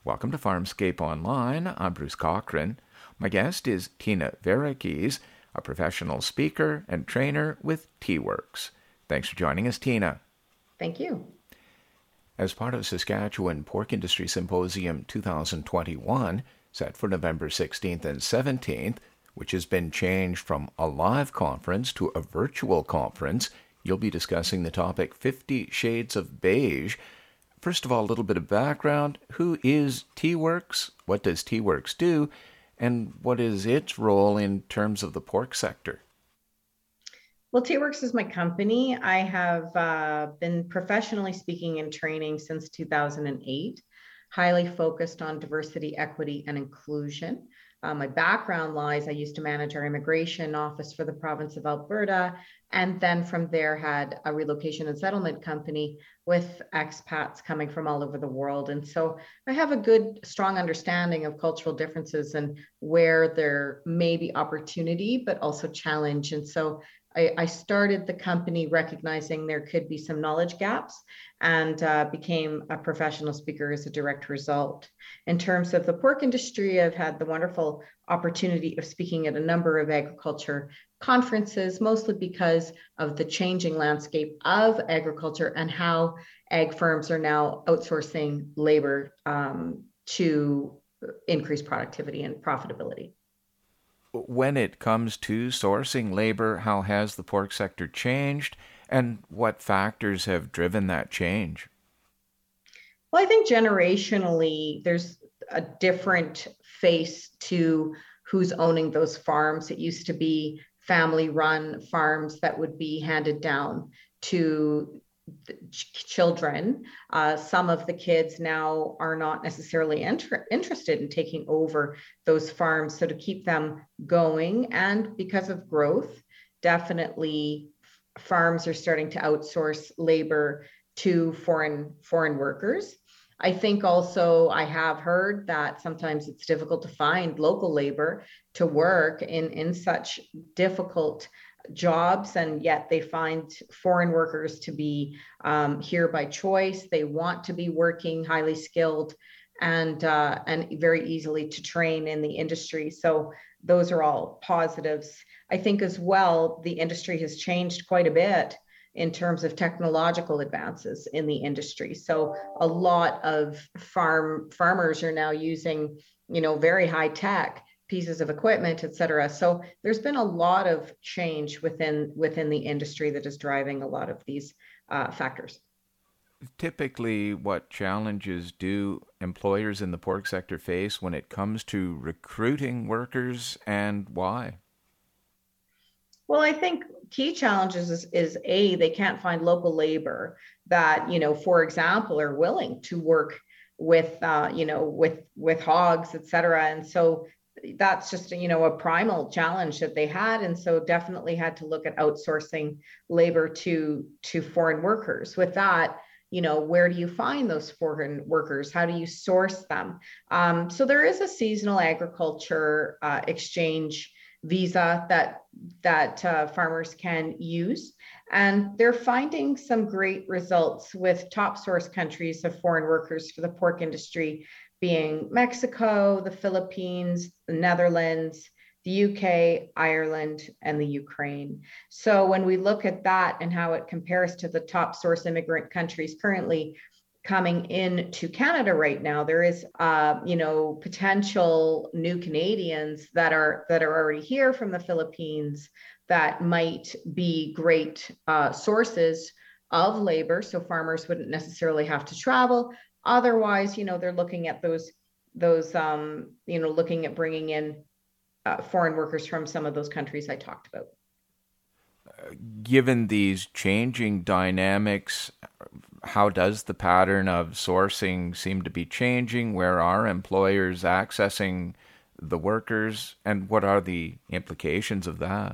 Welcome to Farmscape Online. I'm Bruce Cochran. My guest is Tina Verghese, a professional speaker and trainer with T-Works. Thanks for joining us, Tina. Thank you. As part of Saskatchewan Pork Industry Symposium 2021, set for November 16th and 17th, which has been changed from a live conference to a virtual conference, you'll be discussing the topic 50 Shades of Beige. First of all, a little bit of background. Who is T-Works? What does T-Works do? And what is its role in terms of the pork sector? Well, T-Works is my company. I have been professionally speaking and training since 2008, highly focused on diversity, equity, and inclusion. My background lies, I used to manage our immigration office for the province of Alberta, and then from there had a relocation and settlement company with expats coming from all over the world. And so I have a good, strong understanding of cultural differences and where there may be opportunity, but also challenge. And so I started the company recognizing there could be some knowledge gaps and became a professional speaker as a direct result. In terms of the pork industry, I've had the wonderful opportunity of speaking at a number of agriculture conferences, mostly because of the changing landscape of agriculture and how ag firms are now outsourcing labor to increase productivity and profitability. When it comes to sourcing labor, how has the pork sector changed, and what factors have driven that change? Well, I think generationally, there's a different face to who's owning those farms. It used to be family run farms that would be handed down to children. Some of the kids now are not necessarily interested in taking over those farms. So to keep them going, and because of growth, definitely farms are starting to outsource labor to foreign workers. I think also I have heard that sometimes it's difficult to find local labor to work in such difficult jobs, and yet they find foreign workers to be here by choice. They want to be working, highly skilled, and very easily to train in the industry. So those are all positives. I think as well, the industry has changed quite a bit in terms of technological advances in the industry. So a lot of farmers are now using, very high tech pieces of equipment, et cetera. So there's been a lot of change within the industry that is driving a lot of these factors. Typically, what challenges do employers in the pork sector face when it comes to recruiting workers, and why? Well, I think key challenges is A, they can't find local labor that, for example, are willing to work with, with hogs, et cetera. And so that's just, a primal challenge that they had. And so definitely had to look at outsourcing labor to foreign workers. With that, where do you find those foreign workers? How do you source them? So there is a seasonal agriculture exchange visa that farmers can use. And they're finding some great results with top source countries of foreign workers for the pork industry being Mexico, the Philippines, the Netherlands, the UK, Ireland, and the Ukraine. So when we look at that and how it compares to the top source immigrant countries currently coming into Canada right now, there is, potential new Canadians that are already here from the Philippines that might be great sources of labor. So farmers wouldn't necessarily have to travel. Otherwise, they're looking at those, looking at bringing in foreign workers from some of those countries I talked about. Given these changing dynamics, how does the pattern of sourcing seem to be changing? Where are employers accessing the workers, and what are the implications of that?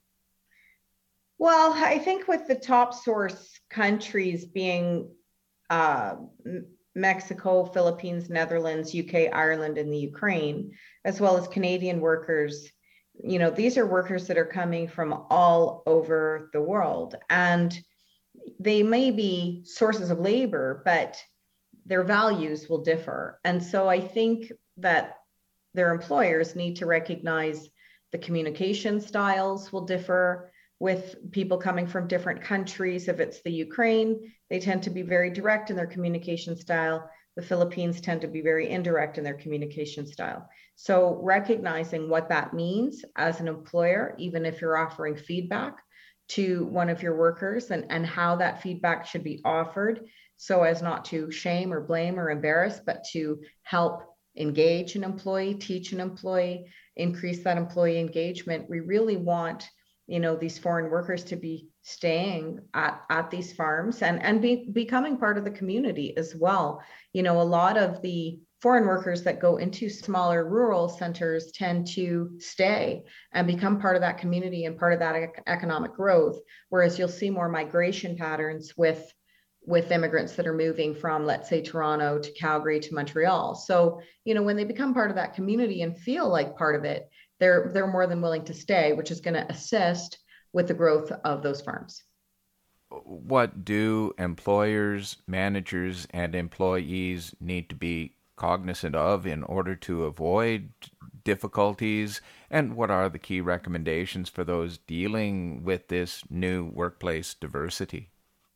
Well, I think with the top source countries being uh, Mexico, Philippines, Netherlands, UK, Ireland, and the Ukraine, as well as Canadian workers, these are workers that are coming from all over the world. And they may be sources of labor, but their values will differ. And so I think that their employers need to recognize the communication styles will differ with people coming from different countries. If it's the Ukraine, they tend to be very direct in their communication style. The Philippines tend to be very indirect in their communication style. So recognizing what that means as an employer, even if you're offering feedback to one of your workers, and how that feedback should be offered so as not to shame or blame or embarrass, but to help engage an employee, teach an employee, increase that employee engagement. We really want, these foreign workers to be staying at these farms and becoming part of the community as well. A lot of the foreign workers that go into smaller rural centers tend to stay and become part of that community and part of that economic growth, whereas you'll see more migration patterns with immigrants that are moving from, let's say, Toronto to Calgary to Montreal. So, when they become part of that community and feel like part of it, they're more than willing to stay, which is going to assist with the growth of those farms. What do employers, managers, and employees need to be cognizant of in order to avoid difficulties? And what are the key recommendations for those dealing with this new workplace diversity?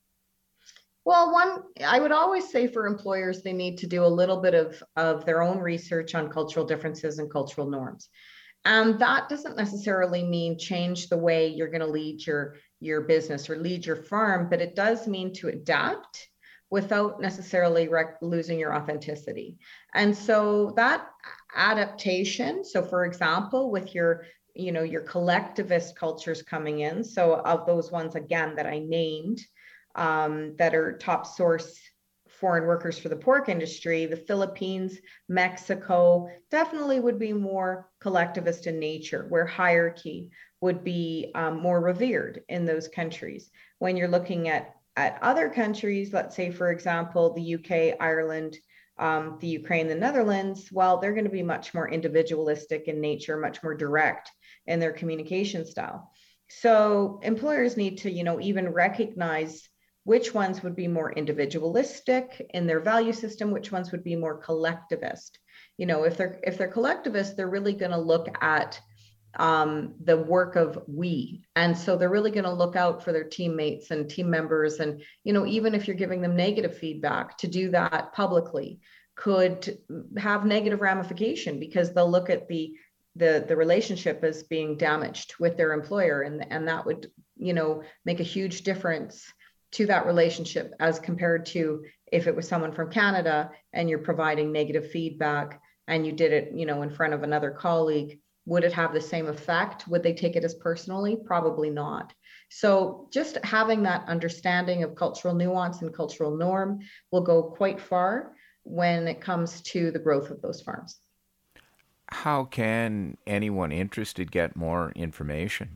Well, I would always say for employers, they need to do a little bit of their own research on cultural differences and cultural norms. And that doesn't necessarily mean change the way you're going to lead your business or lead your farm, but it does mean to adapt without necessarily losing your authenticity. And so that adaptation, so for example, with your collectivist cultures coming in, so of those ones, again, that I named, that are top source foreign workers for the pork industry, the Philippines, Mexico, definitely would be more collectivist in nature, where hierarchy would be more revered in those countries. When you're looking at other countries, let's say, for example, the UK, Ireland, the Ukraine, the Netherlands, well, they're going to be much more individualistic in nature, much more direct in their communication style. So employers need to, even recognize which ones would be more individualistic in their value system, which ones would be more collectivist. If they're collectivist, they're really going to look at the work of we. And so they're really going to look out for their teammates and team members. And, even if you're giving them negative feedback, to do that publicly could have negative ramification, because they'll look at the relationship as being damaged with their employer. And that would, make a huge difference to that relationship as compared to if it was someone from Canada and you're providing negative feedback and you did it, in front of another colleague. Would it have the same effect? Would they take it as personally? Probably not. So just having that understanding of cultural nuance and cultural norm will go quite far when it comes to the growth of those farms. How can anyone interested get more information?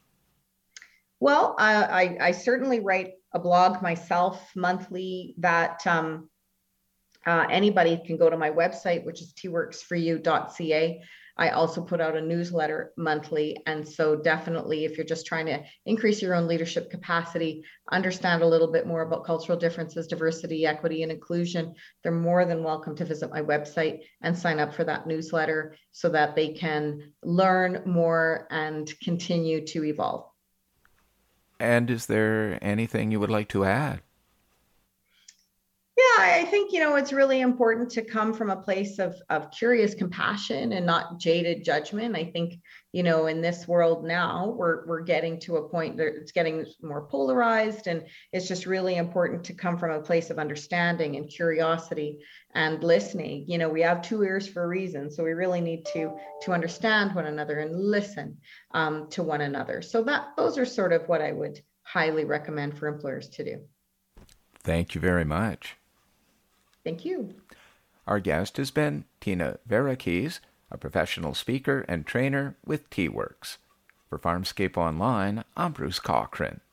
Well, I certainly write a blog myself monthly that anybody can go to my website, which is tworksforyou.ca. I also put out a newsletter monthly. And so definitely, if you're just trying to increase your own leadership capacity, understand a little bit more about cultural differences, diversity, equity, and inclusion, they're more than welcome to visit my website and sign up for that newsletter so that they can learn more and continue to evolve. And is there anything you would like to add? Yeah, I think, it's really important to come from a place of curious compassion and not jaded judgment. I think, in this world now, we're getting to a point that it's getting more polarized, and it's just really important to come from a place of understanding and curiosity and listening. We have two ears for a reason. So we really need to understand one another and listen to one another. So those are sort of what I would highly recommend for employers to do. Thank you very much. Thank you. Our guest has been Tina Verghese, a professional speaker and trainer with TWorks. For Farmscape Online, I'm Bruce Cochran.